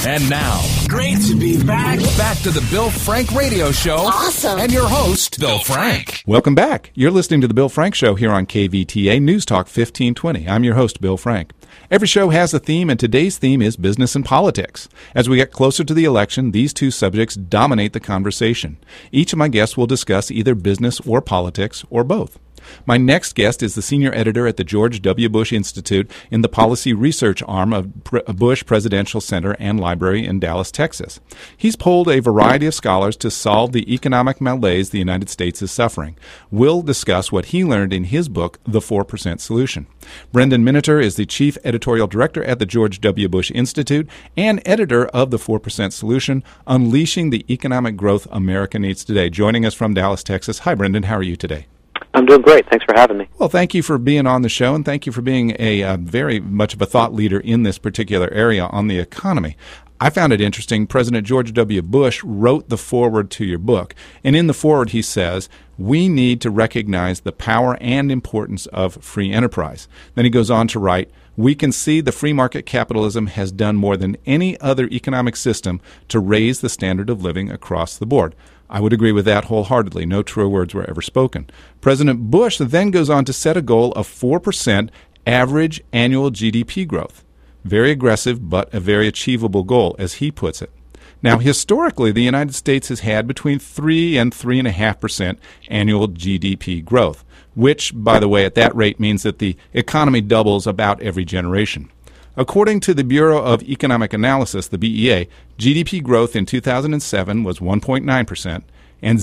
And now, great to be back. Back to the Bill Frank Radio Show. Awesome. And your host, Bill Frank. Welcome back. You're listening to the Bill Frank Show here on KVTA News Talk 1520. I'm your host, Bill Frank. Every show has a theme, and today's theme is business and politics. As we get closer to the election, these two subjects dominate the conversation. Each of my guests will discuss either business or politics or both. My next guest is the senior editor at the George W. Bush Institute in the policy research arm of Bush Presidential Center and Library in Dallas, Texas. He's polled a variety of scholars to solve the economic malaise the United States is suffering. We'll discuss what he learned in his book, The 4% Solution. Brendan Miniter is the chief editorial director at the George W. Bush Institute and editor of The 4% Solution, Unleashing the Economic Growth America Needs Today. Joining us from Dallas, Texas. Hi, Brendan. How are you today? I'm doing great. Thanks for having me. Well, thank you for being on the show, and thank you for being a very much of a thought leader in this particular area on the economy. I found it interesting. President George W. Bush wrote the foreword to your book, and in the foreword he says, we need to recognize the power and importance of free enterprise. Then he goes on to write, we can see the free market capitalism has done more than any other economic system to raise the standard of living across the board. I would agree with that wholeheartedly. No truer words were ever spoken. President Bush then goes on to set a goal of 4% average annual GDP growth. Very aggressive, but a very achievable goal, as he puts it. Now, historically, the United States has had between 3 and 3.5% annual GDP growth, which, by the way, at that rate means that the economy doubles about every generation. According to the Bureau of Economic Analysis, the BEA, GDP growth in 2007 was 1.9% and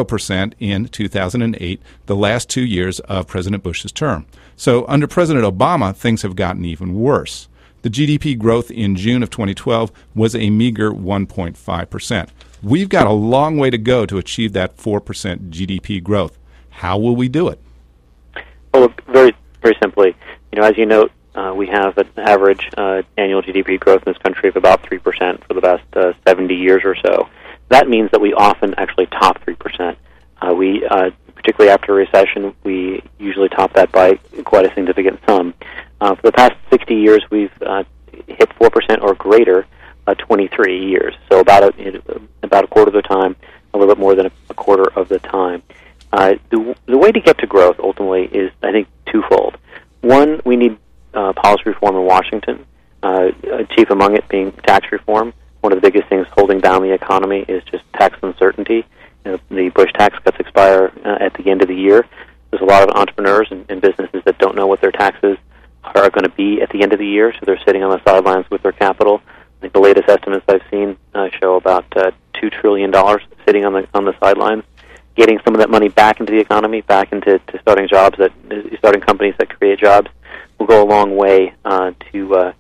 0% in 2008, the last 2 years of President Bush's term. So under President Obama, things have gotten even worse. The GDP growth in June of 2012 was a meager 1.5%. We've got a long way to go to achieve that 4% GDP growth. How will we do it? Well, very, very simply, as you note, we have an average annual GDP growth in this country of about 3% for the past 70 years or so. That means that we often actually top 3%. Particularly after a recession, we usually top that by quite a significant sum. For the past 60 years, we've hit 4% or greater 23 years, so about a quarter of the time, a little bit more than a quarter of the time. The way to get to growth, ultimately, is, I think, twofold. One, we need policy reform in Washington, chief among it being tax reform. One of the biggest things holding down the economy is just tax uncertainty. The Bush tax cuts expire at the end of the year. There's a lot of entrepreneurs and businesses that don't know what their taxes are going to be at the end of the year, so they're sitting on the sidelines with their capital. I think the latest estimates I've seen show about $2 trillion sitting on the sidelines. Getting some of that money back into the economy, back into starting companies that create jobs, will go a long way to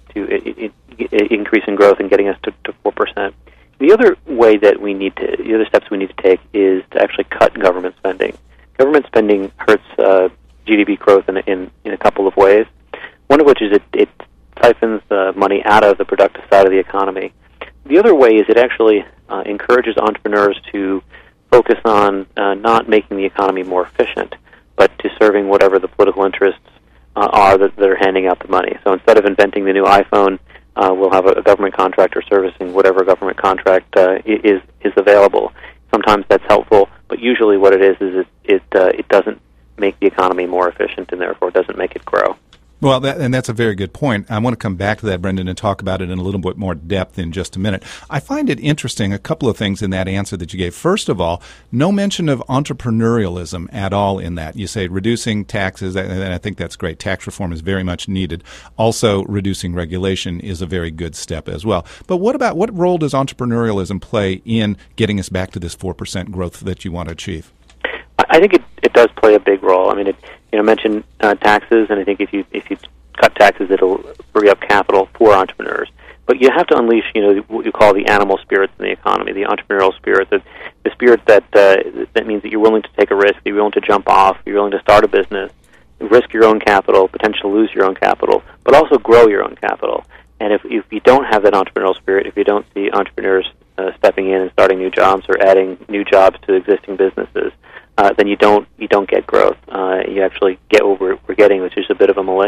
increasing growth and getting us to 4%. The other way that the other steps we need to take is to actually cut government spending. Government spending hurts GDP growth in a couple of ways. One of which is it siphons money out of the productive side of the economy. The other way is it actually encourages entrepreneurs to focus on not making the economy more efficient, but to serving whatever the political interests are that are handing out the money. So instead of inventing the new iPhone, we'll have a government contractor servicing whatever government contract is available. Sometimes that's helpful, but usually what it is it doesn't make the economy more efficient and therefore doesn't make it grow. Well, that's a very good point. I want to come back to that, Brendan, and talk about it in a little bit more depth in just a minute. I find it interesting, a couple of things in that answer that you gave. First of all, no mention of entrepreneurialism at all in that. You say reducing taxes, and I think that's great. Tax reform is very much needed. Also, reducing regulation is a very good step as well. But what role does entrepreneurialism play in getting us back to this 4% growth that you want to achieve? I think it does play a big role. I mean, mentioned taxes, and I think if you cut taxes, it'll free up capital for entrepreneurs. But you have to unleash, what you call the animal spirits in the economy, the entrepreneurial spirit, the spirit that means that you're willing to take a risk, you're willing to jump off, you're willing to start a business, risk your own capital, potentially lose your own capital, but also grow your own capital. And if you don't have that entrepreneurial spirit, if you don't see entrepreneurs stepping in and starting new jobs or adding new jobs to existing businesses, then you don't get growth. You actually get what we're getting, which is a bit of a malaise.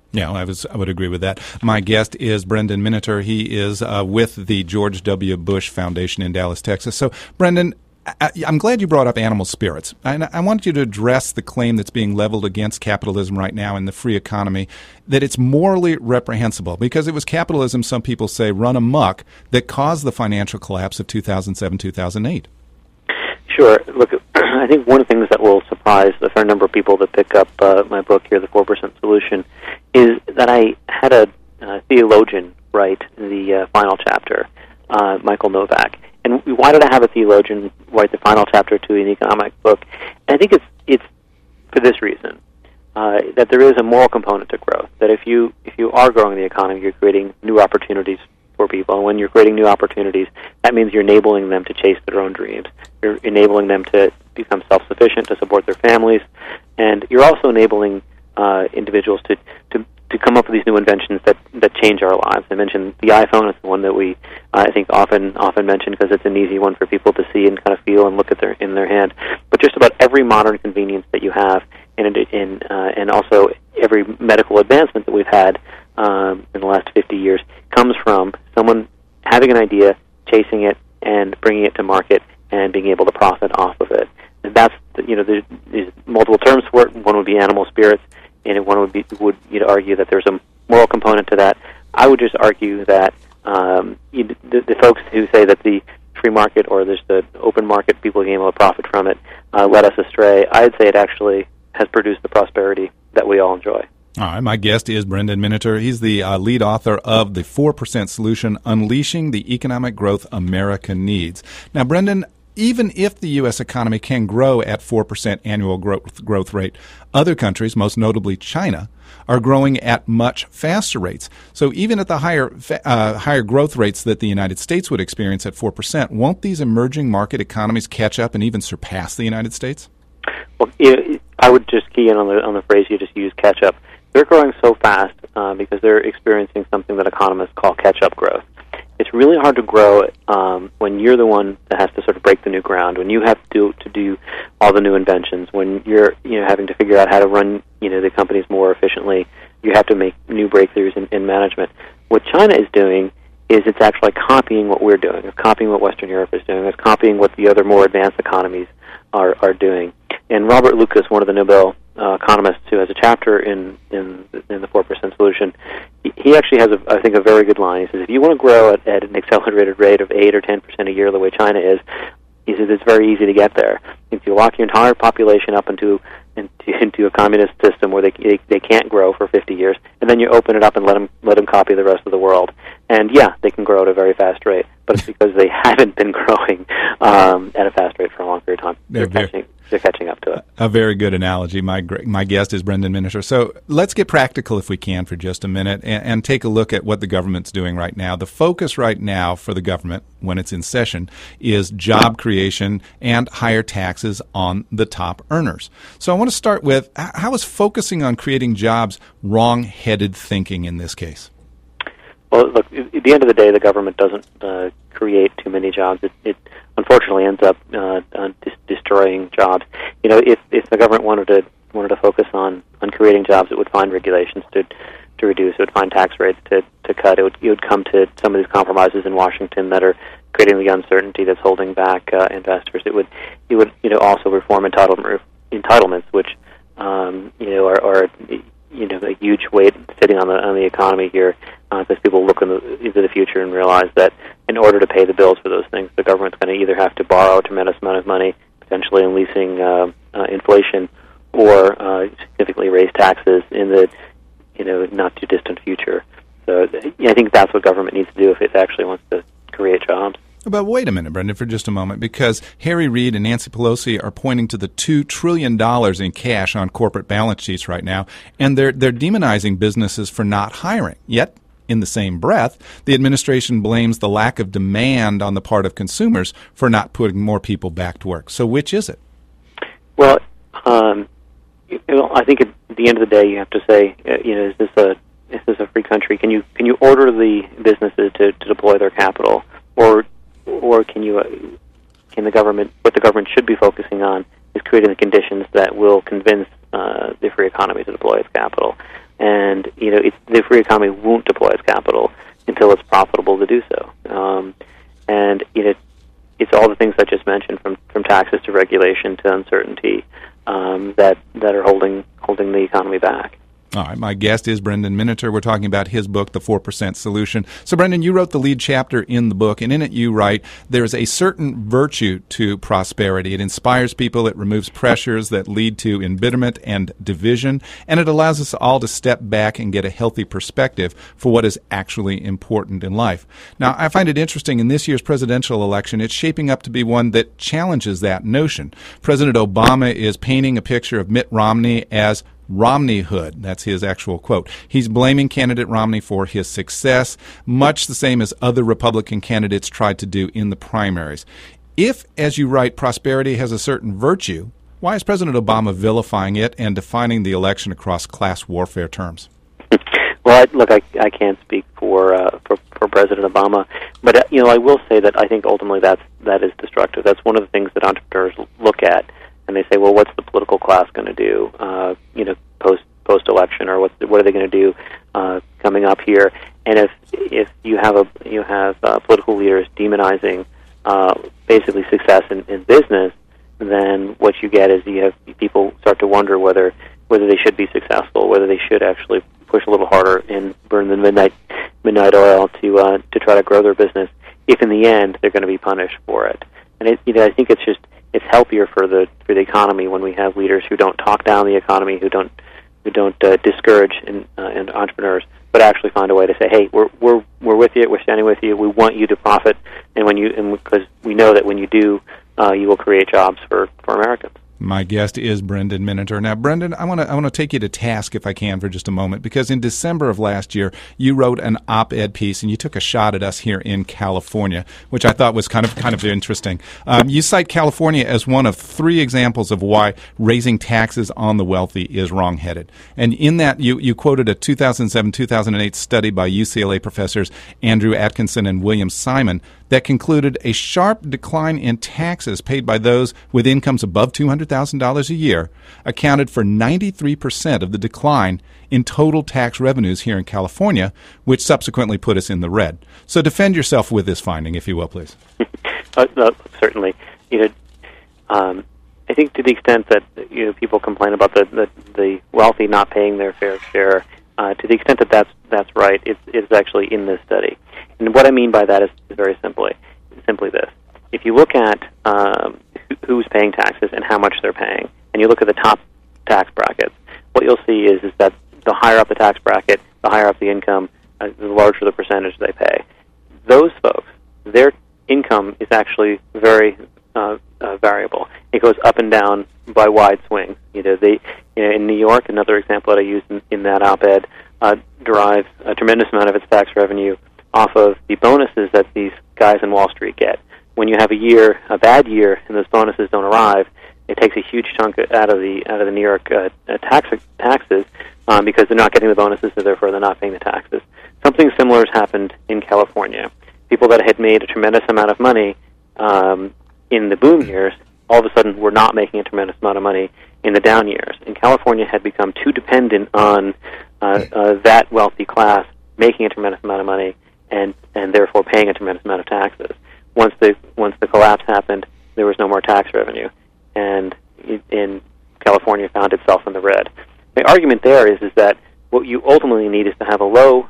Yeah, I would agree with that. My guest is Brendan Miniter. He is with the George W. Bush Foundation in Dallas, Texas. So, Brendan, I'm glad you brought up animal spirits. I want you to address the claim that's being leveled against capitalism right now in the free economy, that it's morally reprehensible because it was capitalism, some people say, run amok, that caused the financial collapse of 2007-2008. Sure. Look, I think one of the things that will surprise a fair number of people that pick up my book here, The 4% Solution, is that I had a theologian write the final chapter, Michael Novak. And why did I have a theologian write the final chapter to an economic book? And I think it's for this reason, that there is a moral component to growth. That if you are growing the economy, you're creating new opportunities for people. And when you're creating new opportunities, that means you're enabling them to chase their own dreams. You're enabling them to become self-sufficient, to support their families, and you're also enabling individuals to come up with these new inventions that change our lives. I mentioned the iPhone is the one that we, I think, often mention because it's an easy one for people to see and kind of feel and look at in their hand. But just about every modern convenience that you have, and also every medical advancement that we've had in the last 50 years, comes from someone having an idea, chasing it, and bringing it to market, and being able to profit off of it. And that's there's multiple terms for it. One would be animal spirits, and one would argue that there's a moral component to that. I would just argue that the folks who say that the free market or there's the open market, people being able to profit from it, led us astray. I'd say it actually has produced the prosperity that we all enjoy. All right, my guest is Brendan Miniter. He's the lead author of The 4% Solution, Unleashing the Economic Growth America Needs. Now, Brendan, even if the U.S. economy can grow at 4% annual growth rate, other countries, most notably China, are growing at much faster rates. So even at the higher growth rates that the United States would experience at 4%, won't these emerging market economies catch up and even surpass the United States? Well, I would just key in on the phrase you just used, catch up. They're growing so fast because they're experiencing something that economists call catch-up growth. It's really hard to grow when you're the one that has to sort of break the new ground, when you have to do all the new inventions, when you're having to figure out how to run the companies more efficiently. You have to make new breakthroughs in management. What China is doing is it's actually copying what we're doing. It's copying what Western Europe is doing. It's copying what the other more advanced economies are doing. And Robert Lucas, one of the Nobel economists who has a chapter in the 4% Solution, he actually has, I think, a very good line. He says, if you want to grow at an accelerated rate of 8 or 10% a year the way China is, he says it's very easy to get there. If you lock your entire population up into a communist system where they can't grow for 50 years, and then you open it up and let them copy the rest of the world. And yeah, they can grow at a very fast rate, but it's because they haven't been growing at a fast rate for a long period of time. They're catching up to it. A very good analogy. My guest is Brendan Miniter. So let's get practical if we can for just a minute and take a look at what the government's doing right now. The focus right now for the government, when it's in session, is job creation and higher taxes on the top earners. So I want to start with, how is focusing on creating jobs wrong-headed thinking in this case? Well, look, at the end of the day, the government doesn't create too many jobs. It unfortunately ends up destroying jobs. If the government wanted to focus on creating jobs, it would find regulations to reduce. It would find tax rates to cut. It would come to some of these compromises in Washington that are creating the uncertainty that's holding back investors. It would also reform entitlements, which are a huge weight sitting on the economy here, because people look into the future and realize that in order to pay the bills for those things, the government's going to either have to borrow a tremendous amount of money, potentially unleashing inflation, or significantly raise taxes in the not too distant future. So I think that's what government needs to do if it actually wants to create jobs. But wait a minute, Brendan, for just a moment, because Harry Reid and Nancy Pelosi are pointing to the $2 trillion in cash on corporate balance sheets right now, and they're demonizing businesses for not hiring. Yet, in the same breath, the administration blames the lack of demand on the part of consumers for not putting more people back to work. So which is it? Well, I think at the end of the day, you have to say, is this a free country? Can you order the businesses to deploy their capital, or can the government? What the government should be focusing on is creating the conditions that will convince the free economy to deploy its capital. And the free economy won't deploy its capital until it's profitable to do so. And it's all the things I just mentioned, from taxes to regulation to uncertainty, that are holding the economy back. All right, my guest is Brendan Miniter. We're talking about his book, The 4% Solution. So, Brendan, you wrote the lead chapter in the book, and in it you write, there's a certain virtue to prosperity. It inspires people, it removes pressures that lead to embitterment and division, and it allows us all to step back and get a healthy perspective for what is actually important in life. Now, I find it interesting, in this year's presidential election, it's shaping up to be one that challenges that notion. President Obama is painting a picture of Mitt Romney as Romneyhood. That's his actual quote. He's blaming candidate Romney for his success, much the same as other Republican candidates tried to do in the primaries. If, as you write, prosperity has a certain virtue, why is President Obama vilifying it and defining the election across class warfare terms? Well, I can't speak for President Obama, but I will say that I think ultimately that is destructive. That's one of the things that entrepreneurs look at, and they say, well, what's the political class going to do, post election, or what are they going to do coming up here? And if you have political leaders demonizing basically success in business, then what you get is you have people start to wonder whether they should be successful, whether they should actually push a little harder and burn the midnight oil to try to grow their business, if in the end they're going to be punished for it. And I think it's healthier for the economy when we have leaders who don't talk down the economy, who don't discourage and entrepreneurs, but actually find a way to say, hey, we're with you, we're standing with you, we want you to profit, and because we know that when you do, you will create jobs for Americans. My guest is Brendan Miniter. Now, Brendan, I want to take you to task, if I can, for just a moment, because in December of last year, you wrote an op-ed piece and you took a shot at us here in California, which I thought was kind of interesting. You cite California as one of 3 examples of why raising taxes on the wealthy is wrong-headed. And in that, you quoted a 2007-2008 study by UCLA professors Andrew Atkinson and William Simon that concluded a sharp decline in taxes paid by those with incomes above $200,000 a year accounted for 93% of the decline in total tax revenues here in California, which subsequently put us in the red. So defend yourself with this finding, if you will, please. Certainly. I think to the extent that people complain about the wealthy not paying their fair share, to the extent that that's right, it's actually in this study. And what I mean by that is very simply this. If you look at who's paying taxes and how much they're paying, and you look at the top tax brackets, what you'll see is that the higher up the tax bracket, the higher up the income, the larger the percentage they pay. Those folks, their income is actually very variable. It goes up and down by wide swings. In New York, another example that I used in that op-ed, derives a tremendous amount of its tax revenue off of the bonuses that these guys in Wall Street get. When you have a bad year, and those bonuses don't arrive, it takes a huge chunk out of the New York taxes because they're not getting the bonuses, so therefore they're not paying the taxes. Something similar has happened in California. People that had made a tremendous amount of money in the boom years, all of a sudden were not making a tremendous amount of money in the down years. And California had become too dependent on that wealthy class making a tremendous amount of money and therefore paying a tremendous amount of taxes. Once the collapse happened, there was no more tax revenue, and in California found itself in the red. The argument there is that what you ultimately need is to have a low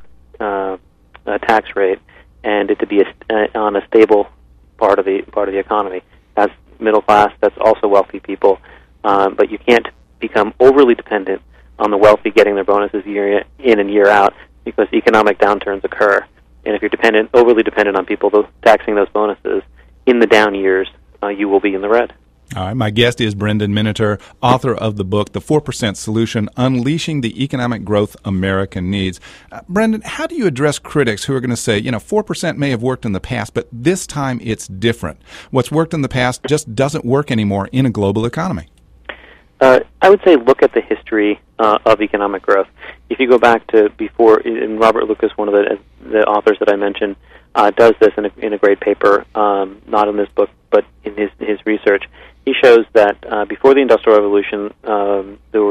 tax rate and it to be on a stable part of the economy. That's middle class. That's also wealthy people, but you can't become overly dependent on the wealthy getting their bonuses year in and year out, because economic downturns occur. And if you're overly dependent on people taxing those bonuses in the down years, you will be in the red. All right, my guest is Brendan Miniter, author of the book, The 4% Solution, Unleashing the Economic Growth America Needs. Brendan, how do you address critics who are going to say, 4% may have worked in the past, but this time it's different? What's worked in the past just doesn't work anymore in a global economy. I would say look at the history of economic growth. If you go back to before, and Robert Lucas, one of the authors that I mentioned, does this in a great paper, not in this book, but in his research. He shows that before the Industrial Revolution, there was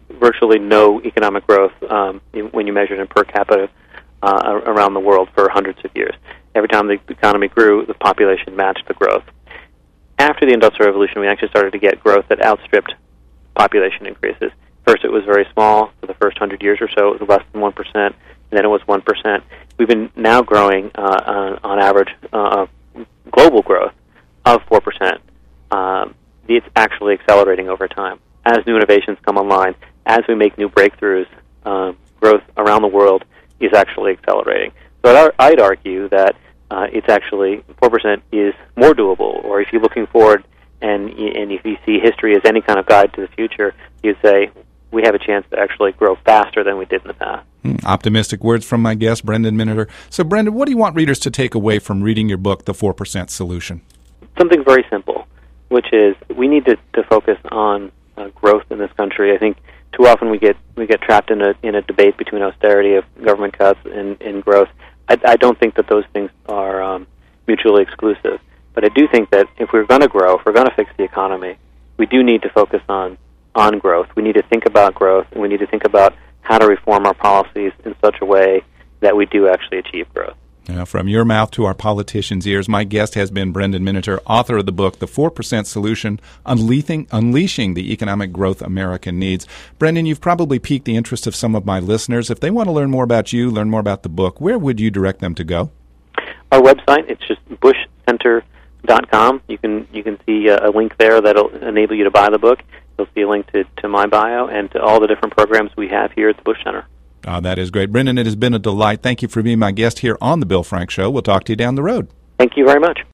virtually no economic growth when you measure it in per capita around the world for hundreds of years. Every time the economy grew, the population matched the growth. After the Industrial Revolution, we actually started to get growth that outstripped population increases. First, it was very small. For the first 100 years or so, it was less than 1%, and then it was 1%. We've been now growing on average global growth of 4%. It's actually accelerating over time. As new innovations come online, as we make new breakthroughs, growth around the world is actually accelerating. So I'd argue that it's actually 4% is more doable. Or if you're looking forward and if you see history as any kind of guide to the future, you'd say we have a chance to actually grow faster than we did in the past. Optimistic words from my guest, Brendan Miniter. So, Brendan, what do you want readers to take away from reading your book, The 4% Solution? Something very simple, which is we need to focus on growth in this country. I think too often we get trapped in a debate between austerity of government cuts and growth. I don't think that those things are mutually exclusive. But I do think that if we're going to grow, if we're going to fix the economy, we do need to focus on growth. We need to think about growth, and we need to think about how to reform our policies in such a way that we do actually achieve growth. From your mouth to our politicians' ears, my guest has been Brendan Miniter, author of the book, The 4% Solution, Unleashing the Economic Growth America Needs. Brendan, you've probably piqued the interest of some of my listeners. If they want to learn more about you, learn more about the book, where would you direct them to go? Our website, it's just bushcenter.com. You can see a link there that'll enable you to buy the book. You'll see a link to my bio and to all the different programs we have here at the Bush Center. That is great. Brendan, it has been a delight. Thank you for being my guest here on The Bill Frank Show. We'll talk to you down the road. Thank you very much.